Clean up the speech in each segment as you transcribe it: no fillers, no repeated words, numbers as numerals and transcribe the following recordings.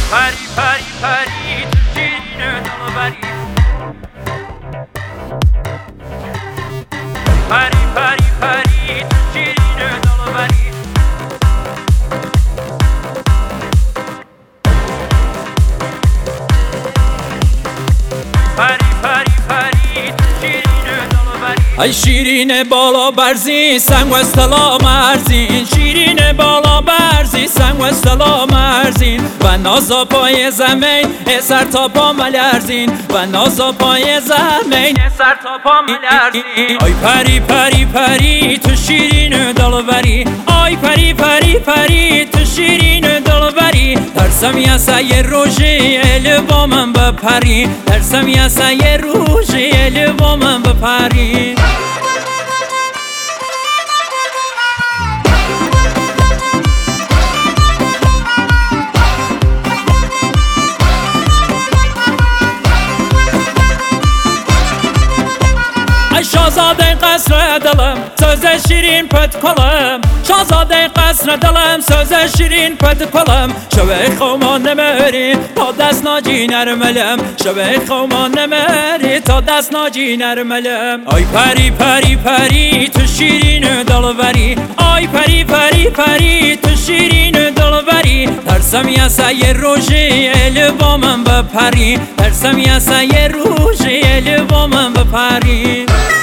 پری پری پری تو شیرین دلبری پری پری پری تو شیرین دلبری پری پری پری تو شیرین دلبری ای شیرین بالا برزی سنگ و استلا مرزین شیرین بالا برزی سنگ و استلا مرزین و نازا پای زمین سر تا پا ملرزین و نازا پای زمین سر تا پا ملرزین آی پری پری پری تو شیرین دلبری آی پری پری پری تو شیرین دلبری ترسم یه روزی ال با من بپری ترسم یه روزی ال با من بپری شازاده قصر دلم söz şirin pet kolum شازاده قصر دلم söz şirin pet kolum شبه خوما نمری تا دست ناجی نرملم شبه خوما نمری تا دست ناجی نرملم آی پری پری پری تو شیرین دلبری آی پری پری پری تو شیرین دلبری ترسم یه روزی ال با من بپری ترسم یه روزی ال با من بپری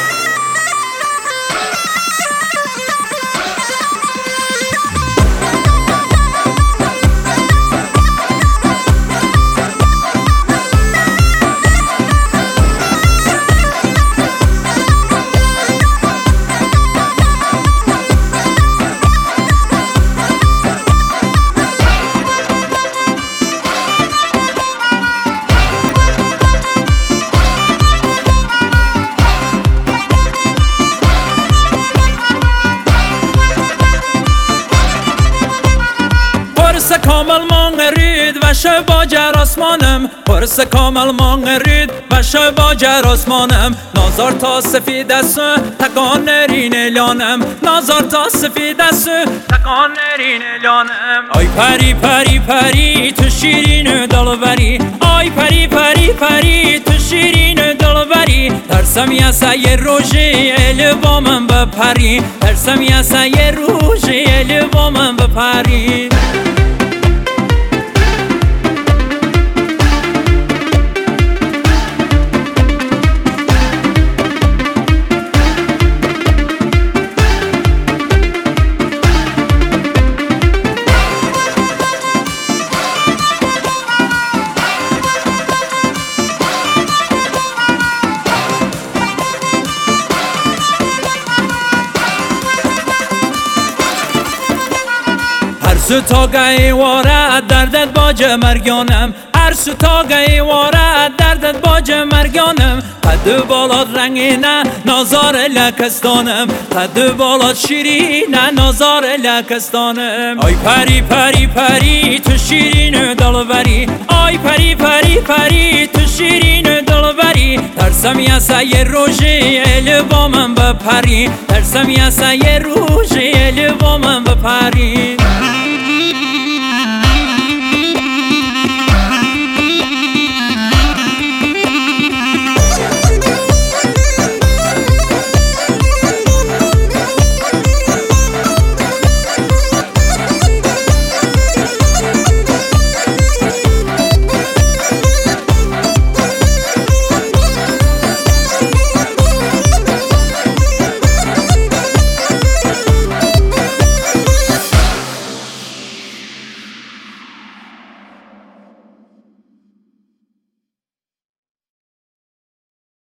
کامل مانگرید و شب جراسمانم پرس کامل مانگرید و شب جراسمانم نازار تا سفید است تکان نرین لانم نازار تا سفید است تکان نرین لانم آی پری پری پری تو شیرین دلبری آی پری پری پری تو شیرین دلبری ترسم یه روزی ال با من بپری ترسم یه روزی ال با من بپری ستاگه واره دردت باج مرگانم هر ستاگه واره دردت باج مرگانم قد بالات رنگینه نازار لکستانم قد بالات شیرینه نازار لکستانم آی پری پری پری تو شیرین دلبری آی پری پری پری تو شیرین دلبری ترسم یه روزی ال با من بپری ترسم یه روزی ال با من بپری